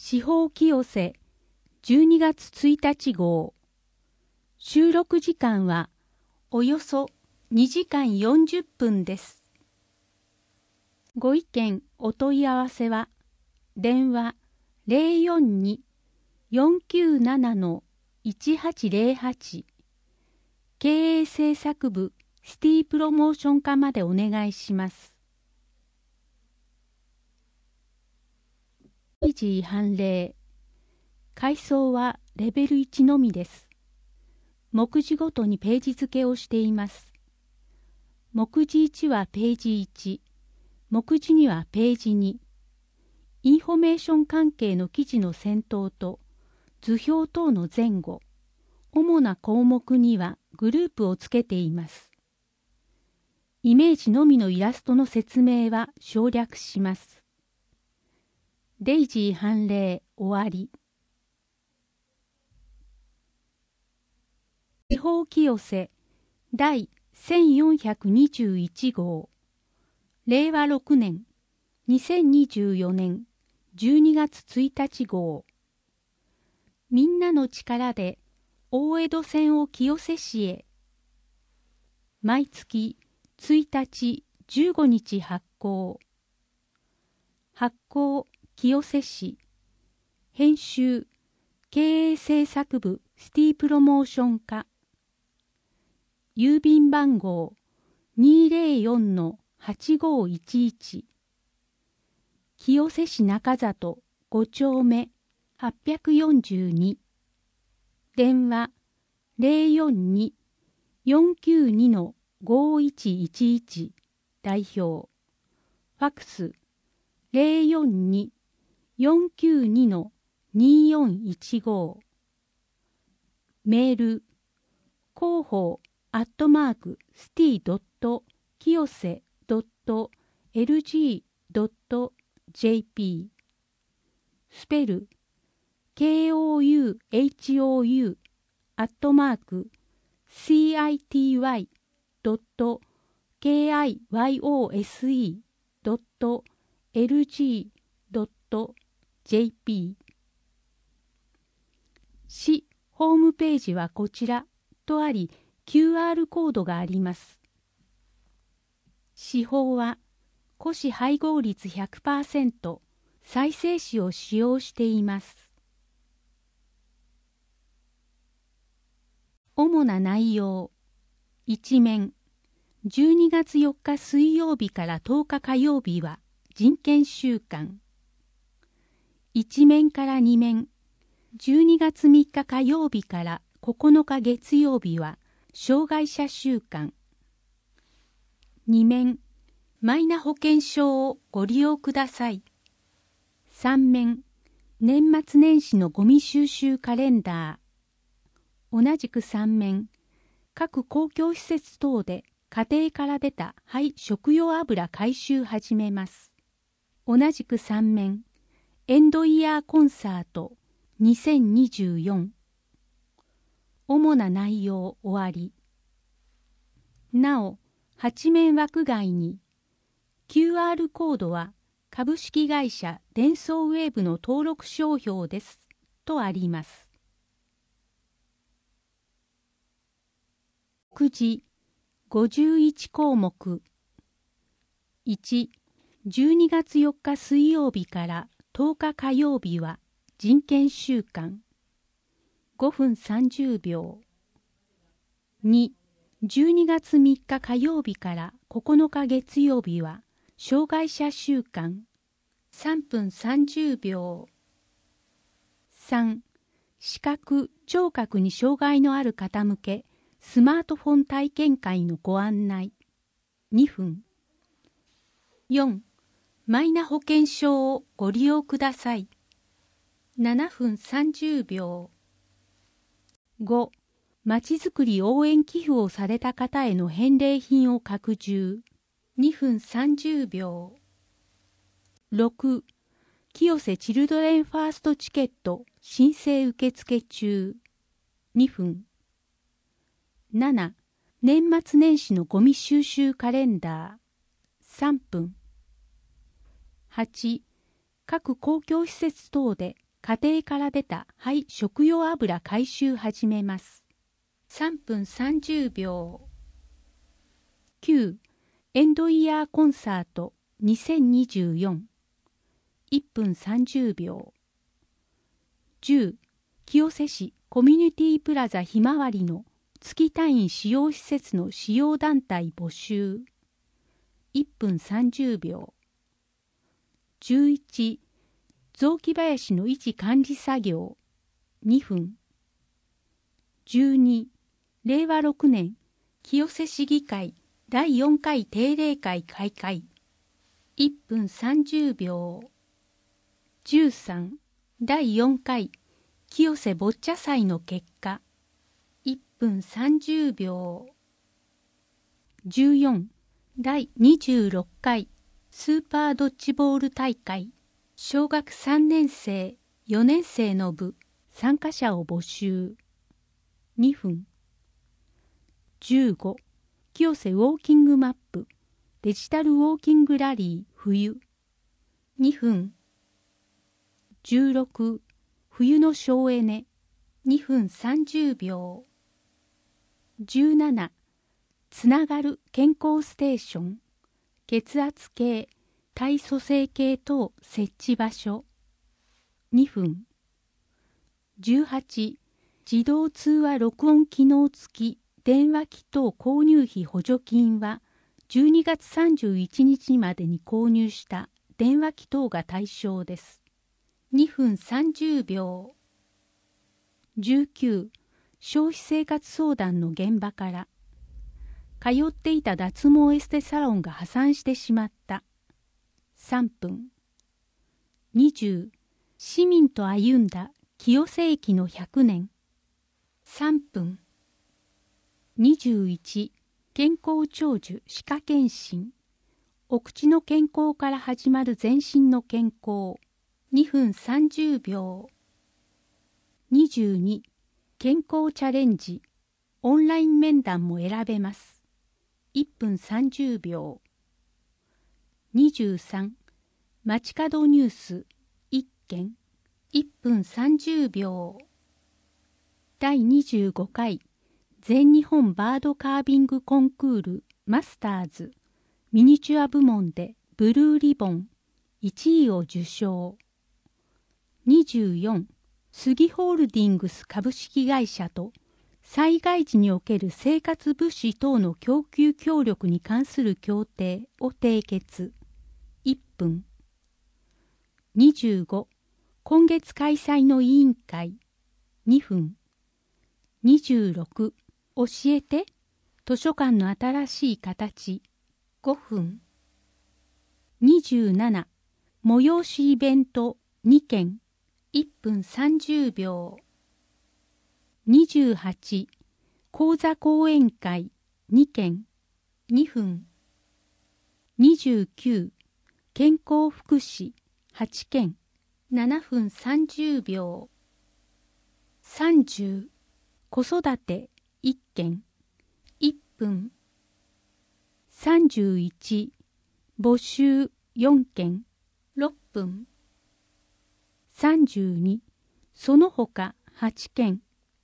司法清瀬12月1日号。収録時間はおよそ2時間40分です。ご意見お問い合わせは電話 042-497-1808 経営政策部シティプロモーション課までお願いします。ページ判例。階層はレベル1のみです。目次ごとにページ付けをしています。目次1はページ1、目次2はページ2。インフォメーション関係の記事の先頭と図表等の前後、主な項目にはグループをつけています。イメージのみのイラストの説明は省略します。デイジー判例終わり。司法清瀬第1421号令和6年2024年12月1日号。みんなの力で大江戸線を清瀬市へ。毎月1日15日発行。発行清瀬市。編集経営政策部シティプロモーション課。郵便番号 204-8511 清瀬市中里5丁目842。電話 042-492-5111 代表。ファックス 042-492-2415。メール広報@kiyose.lg.jp スペル kouyoue@city.kiyose.lg.jp 市ホームページはこちらとあり、QR コードがあります。司法は古紙配合率 100%、再生紙を使用しています。主な内容。一面、12月4日水曜日から10日火曜日は人権週間。一面から二面、12月3日火曜日から9日月曜日は障害者週間。二面、マイナ保険証をご利用ください。三面、年末年始のゴミ収集カレンダー。同じく三面、各公共施設等で家庭から出た廃食用油回収始めます。同じく三面、エンドイヤーコンサート2024。主な内容終わり。なお、8面枠外に QR コードは株式会社デンソーウェーブの登録商標ですとあります。9時51項目。1、12月4日水曜日から10日火曜日は人権週間。5分30秒。2、12月3日火曜日から9日月曜日は障害者週間。3分30秒。3、視覚・聴覚に障害のある方向けスマートフォン体験会のご案内。2分。4、マイナ保険証をご利用ください。7分30秒。5、まちづくり応援寄付をされた方への返礼品を拡充。2分30秒。6、清瀬チルドレンファーストチケット申請受付中。2分。7、年末年始のゴミ収集カレンダー。3分。8、各公共施設等で家庭から出た廃食用油回収始めます。3分30秒。9. エンドイヤーコンサート2024。1分30秒。10. 清瀬市コミュニティプラザひまわりの月単位使用施設の使用団体募集。1分30秒。11. 雑木林の維持管理作業2分。12. 令和6年清瀬市議会第4回定例会開会1分30秒。13. 第4回清瀬ボッチャ祭の結果1分30秒。14. 第26回スーパードッジボール大会小学3年生4年生の部参加者を募集2分。15. 清瀬ウォーキングマップデジタルウォーキングラリー冬2分。16. 冬の省エネ2分30秒。17. つながる健康ステーション血圧計体組成計等設置場所2分。18. 自動通話録音機能付き電話機等購入費補助金は12月31日までに購入した電話機等が対象です。2分30秒。19. 消費生活相談の現場から通っていた脱毛エステサロンが破産してしまった3分。20. 市民と歩んだ清瀬駅の100年3分。21. 健康長寿歯科検診お口の健康から始まる全身の健康2分30秒。22. 健康チャレンジオンライン面談も選べます1分30秒。23. 街角ニュース1件1分30秒。第25回全日本バードカービングコンクールマスターズミニチュア部門でブルーリボン1位を受賞。24. 杉ホールディングス株式会社と災害時における生活物資等の供給協力に関する協定を締結1分。25. 今月開催の委員会2分。26. 教えて図書館の新しい形5分。27. 催しイベント2件1分30秒。28. 講座講演会2件2分。29. 健康福祉8件7分30秒。30. 子育て1件1分。31. 募集4件6分。32. その他8件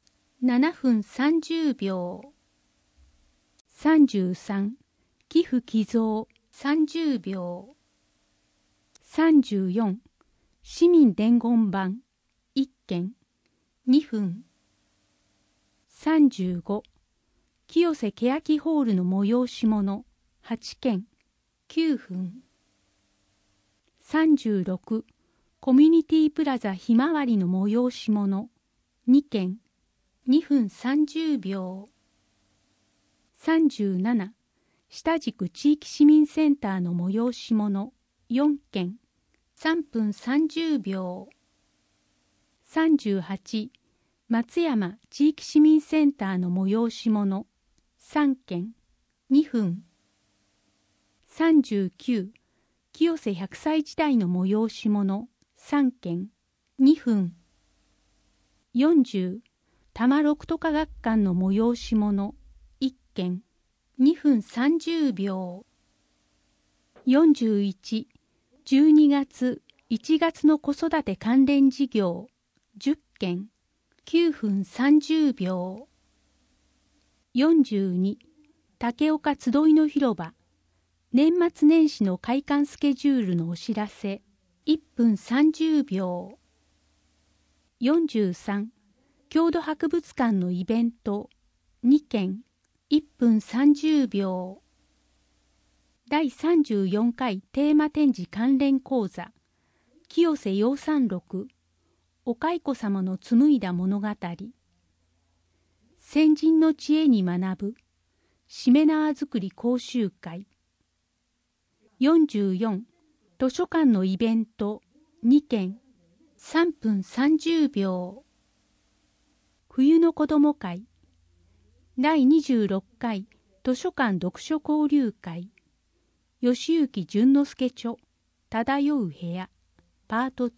7分30秒。33. 寄付寄贈30秒。34. 市民伝言板1件2分。35. 清瀬欅ホールの催し物8件9分。36. コミュニティプラザひまわりの催し物2件2分30秒。37. 下宿地域市民センターの催し物4件3分30秒。38. 松山地域市民センターの催し物3件2分。39. 清瀬100歳時代の催し物3件2分。40. 多摩六都科学館の催し物1件2分30秒。41. 12月 1月の子育て関連事業10件9分30秒。42、竹岡集いの広場年末年始の開館スケジュールのお知らせ1分30秒。43、郷土博物館のイベント2件1分30秒。第34回テーマ展示関連講座清瀬養蚕録お蚕様の紡いだ物語先人の知恵に学ぶしめ縄作り講習会。44、図書館のイベント2件3分30秒。冬の子ども会第26回図書館読書交流会吉行淳之介著漂う部屋パート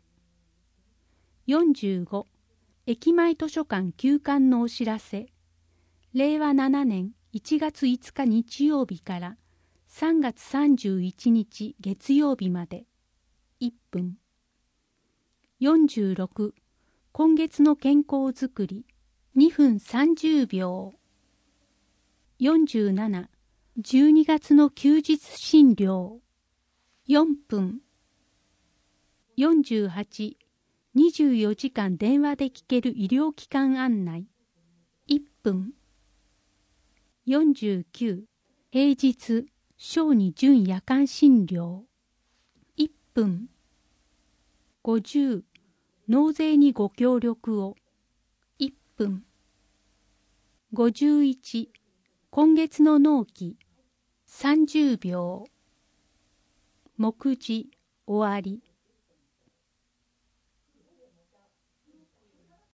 2。45、駅前図書館休館のお知らせ令和7年1月5日日曜日から3月31日月曜日まで1分。46、今月の健康づくり2分30秒。47、12月の休日診療4分。48、24時間電話で聞ける医療機関案内1分。49、平日小児準夜間診療1分。50、納税にご協力を1分。51、今月の納期30秒。目次終わり。